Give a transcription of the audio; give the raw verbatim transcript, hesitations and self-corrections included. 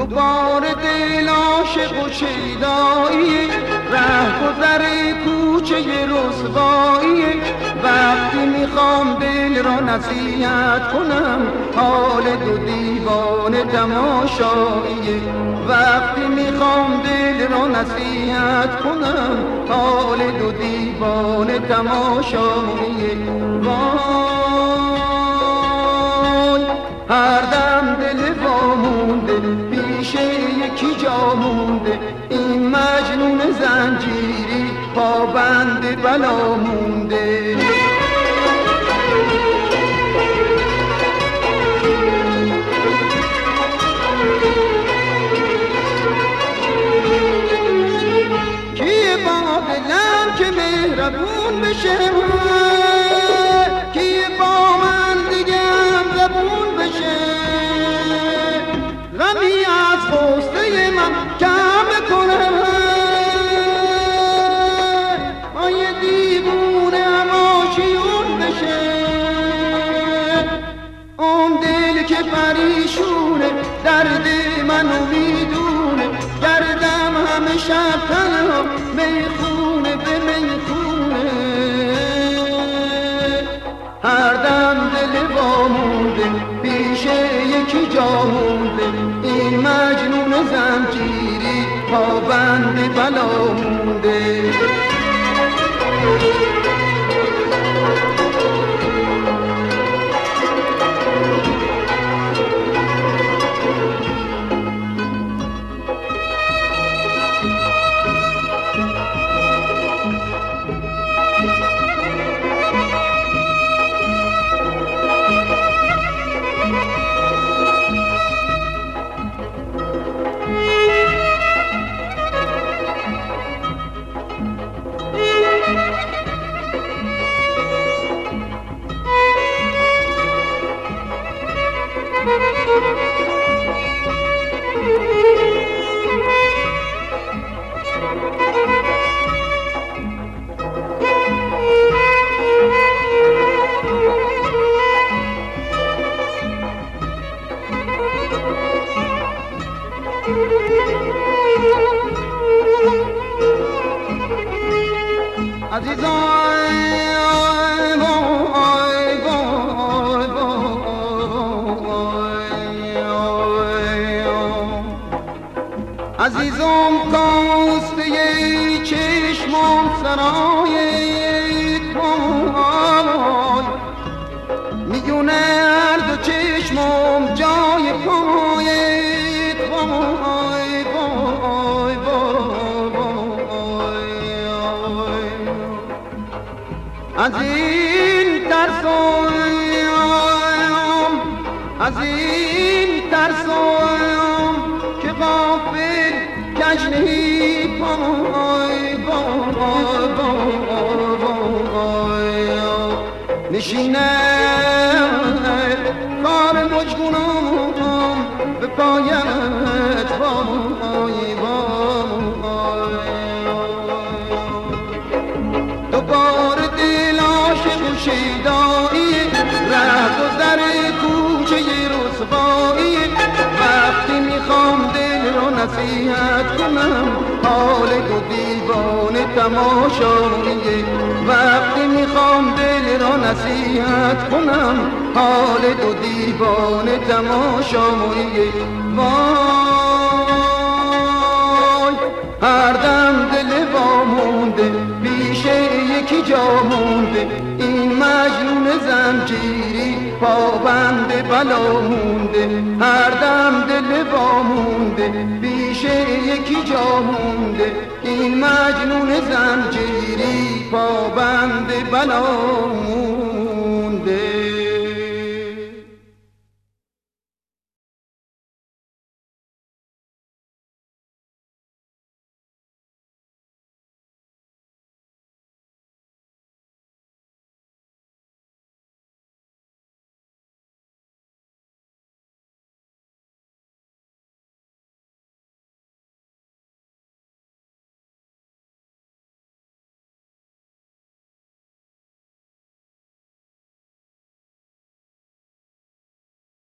دوباره دل عاشق و شیدایی، ره گذر کوچه رسوایی. وقتی میخوام دل را نصیحت کنم، حال دو دیوانه تماشایی. وقتی میخوام دل را نصیحت کنم، حال دو دیوانه تماشایی. وای هر دم دل وامونده، پیش یکی جا مونده. این مجنون زنجیری پابند بلا مونده. کیه با دلم که مهربون بشه، کیه با من دیگه هم زبون بشه. غمی از خواسته من کم کنه، آی دیوونه هماشیون بشه. اون دل که پریشونه، درد منو میدونه. گردم همه شب تنها، میخونه به میخونه. هر دم دل وامونده، پیش یکی جا مونده. این مجنون زنجیری پابند بلا مونده. عزیزم کاسته چشمم سرای پای، میونه هر دو چشمم جای پای پای پای پای. از این ترسم، از این ترسم که غافل کجنی پای پای پای. نشینه کار مجگونم به پایت وای وای. دوباره دل عاشق و شیدایی، ره گذر کوچه رسوایی. وقتی میخوام دل رو نصیحت کنم، حال دو دیوانه تماشایی. وقتی میخوام دل رو نصیحت کنم، حال دو دیوانه تماشایی. وای هر دم دل وامونده، پیش یکی جا مونده. این مجنون زنجیری پابند بلا مونده. هر دم دل وامونده، پیش یکی جا مونده. این مجنون زنجیری پابند بلا مونده.